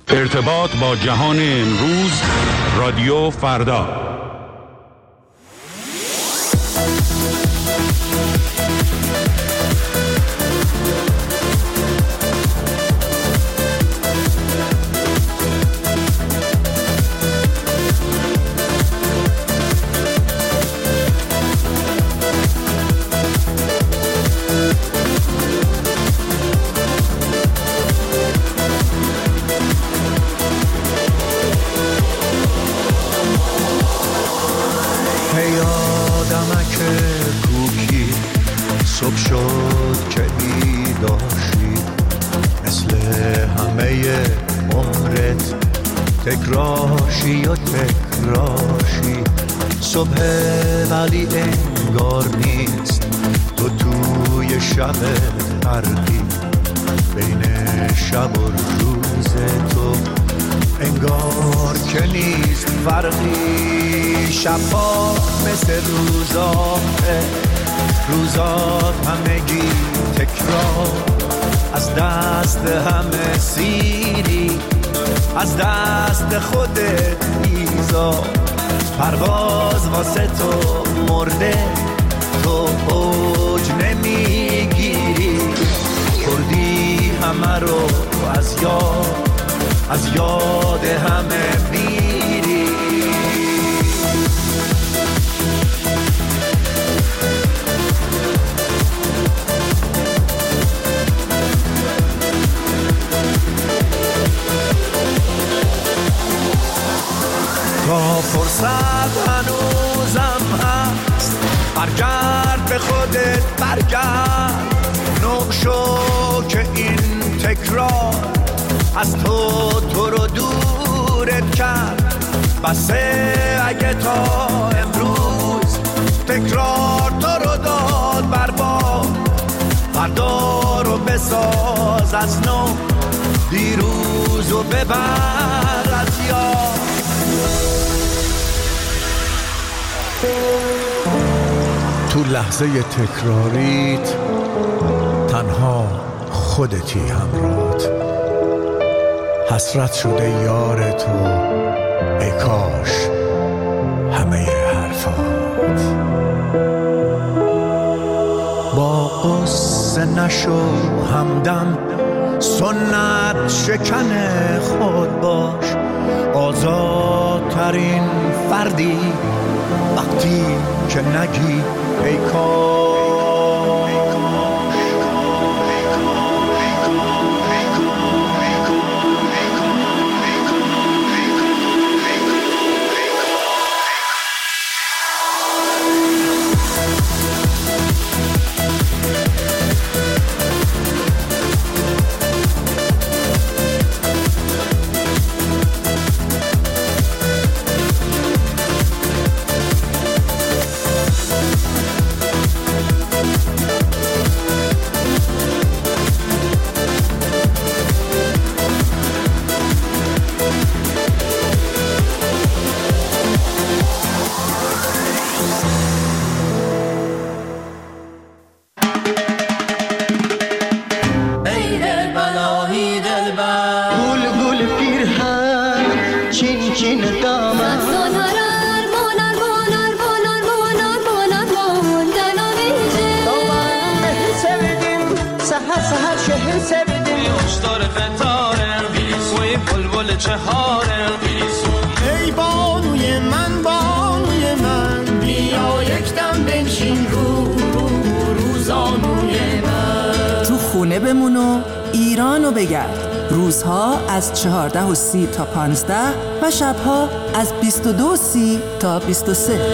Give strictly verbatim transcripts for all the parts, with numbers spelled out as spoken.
ارتباط با جهان امروز، رادیو فردا. صبح شد که بیداشی، مثل همه عمرت تکراشی و تکراشی. صبح ولی انگار نیست، تو توی شب غربی، بین شب و روز تو انگار که نیست فرقی. شب‌ها مثل روزاته، روزات همگی تکرار، از دست همه سیری، از دست خودت ایزا. پرواز واسه تو مرده، تو اوج نمیگیری، کردی همه رو از یاد، از یاد همه میری. تا فرصت هنوزم هست، برگرد به خودت، برگرد. نو شو که این تکرار از تو تو رو دورت کرد. بسه اگه تا امروز تکرار تو رو داد برباد، فردا رو بساز از نو، دیروز رو ببر از یاد. تو لحظه تکراریت تنها خودتی همراهت، حسرت شده یار تو، ای کاش همه حرفات. با قصه نشو همدم، سنت شکن خود باش. آزادترین فردی وقتی که نگی ای کاش. ای بانوی من، بانوی من، بیا یکدم بنشین رو رو روزانوی من. تو خونه بمون و ایرانو بگرد. روزها از چهارده و سی تا پانزده و شبها از بیست و دو و سی تا بیست و سه.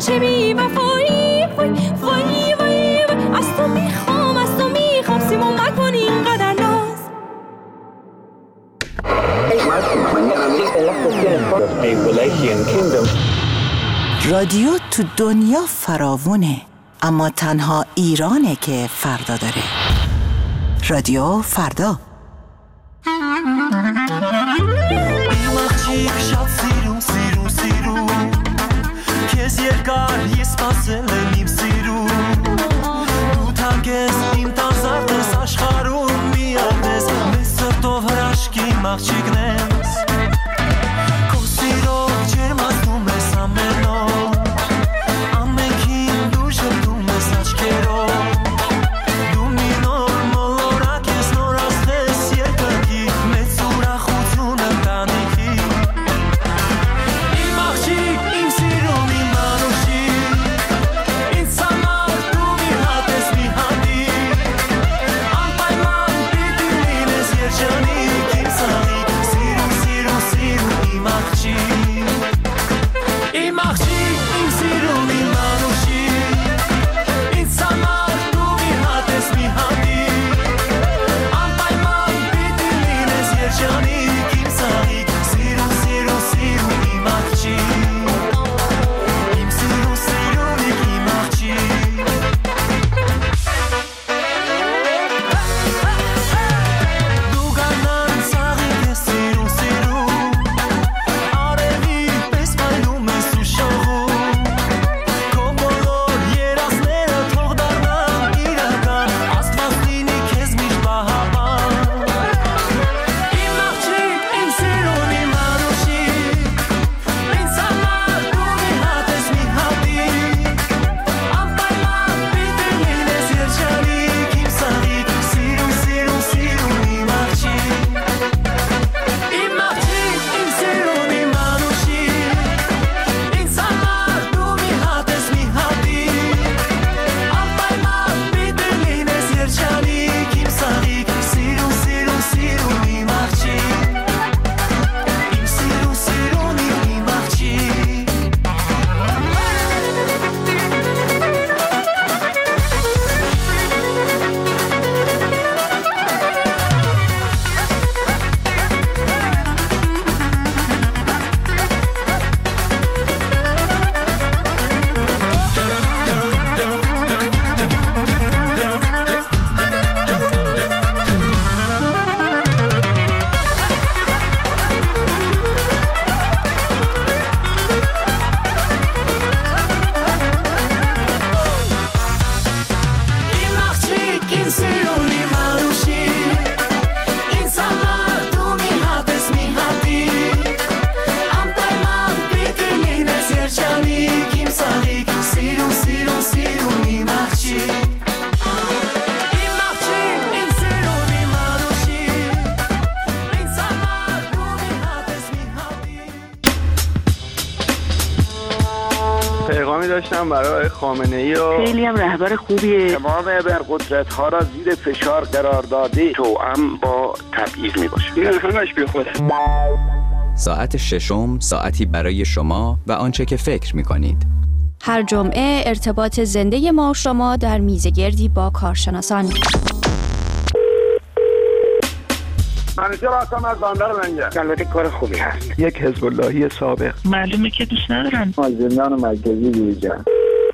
چه بی وفایی، وای وای وای از تو میخوام از تو میخوام سیمون مکن اینقدر ناز. رادیو تو دنیا فراوونه، اما تنها ایرانه که فردا داره. رادیو فردا. پیغامی داشتم برای خامنه‌ای و خیلی هم رهبر خوبیه. تمام ابرقدرت ها را زیر فشار قرار داده توأم با تبعیض می باشه. این همش بی خوده. ساعت ششم ساعتی برای شما و آنچه که فکر می کنید. هر جمعه ارتباط زنده ما و شما در میزگردی با کارشناسان. منیجر هستم از بندر منجر. البته کار خوبی هست. یک حزب اللهی سابق. معلومه که دوست ندارم. از زندان مرکزی بیرون.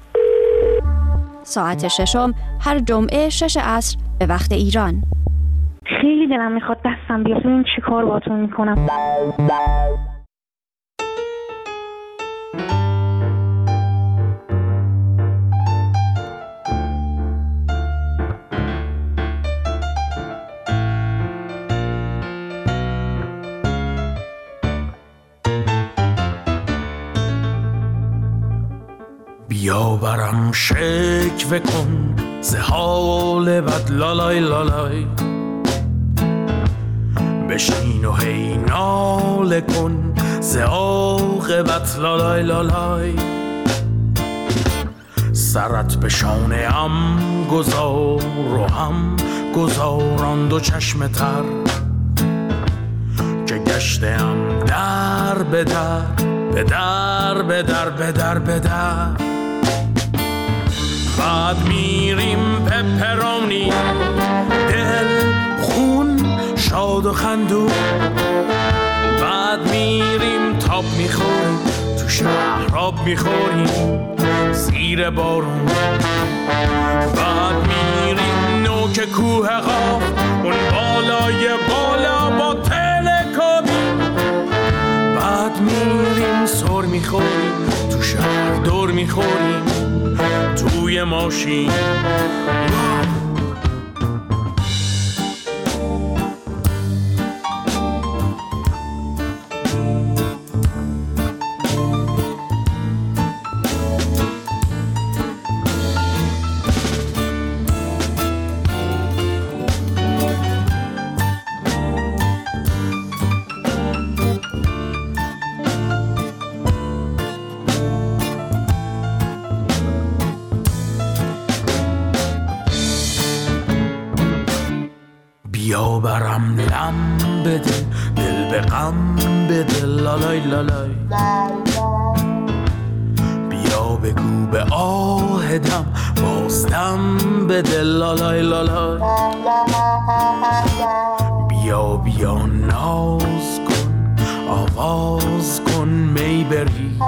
ساعت ششم هر جمعه شش عصر به وقت ایران. خیلی دلم میخواد دستم بیاد ببینم چی کار باهاتون میکنم. بیا برم شکوه کن ز حال بد لالای لالای، بشین و هی ناله کن ز عاقبت لالای لالای. سرت به شانه ام گذار و هم گذاران دو چشم تر، که گشتم در به در به در به در به در به در. بعد میریم پپرونی، دل خون شاد و خندون. بعد میریم تاب میخوریم، تو شهر آب میخوریم زیر بارون. بعد میریم نوک کوه قاف، اون بالای بالا با تلکابین. بعد میریم سر میخوریم، تو شهر دور میخوریم توی ماشین. بیا برم لم بده، دل به غم بده، لالای لالای. بیا بگو به آهدم بازدم بده، لالای لالای. بیا بیا ناز کن، آواز کن می بریز.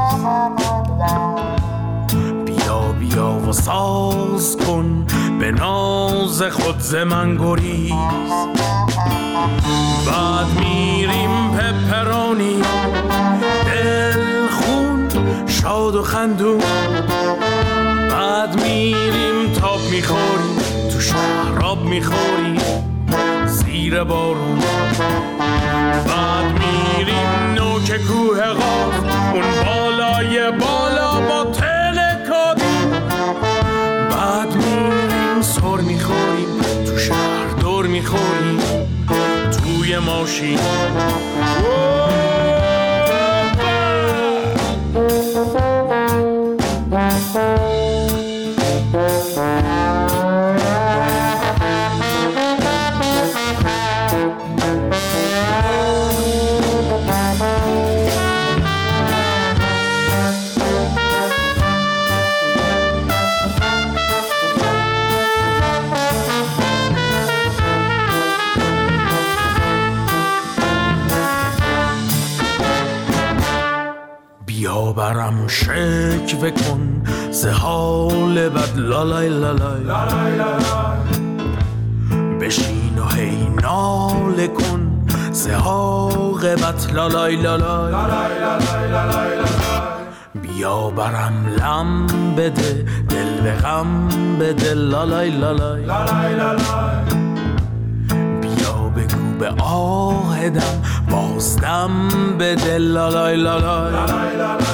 بیا بیا و ساز کن، به ناز خود ز من گریز. بعد میریم پپرونی، دل خون شاد و خندون. بعد میریم تاب میخوریم، تو شهر آب میخوریم زیر بارون. بعد میریم نوک کوه قاف، اون بالای بالا با تلکابین. بعد میریم سر میخوریم، تو شهر دور میخوریم توی ماشین. بیا برم شکوه کن ز حال بد، لالای لالای. بشین و هی ناله کن ز عاقبت، لالای لالای. بیا برم لم بده، دل به غم بده، لالای لالای. بیا بگو به آهدم بازدم بده، لالای لالای.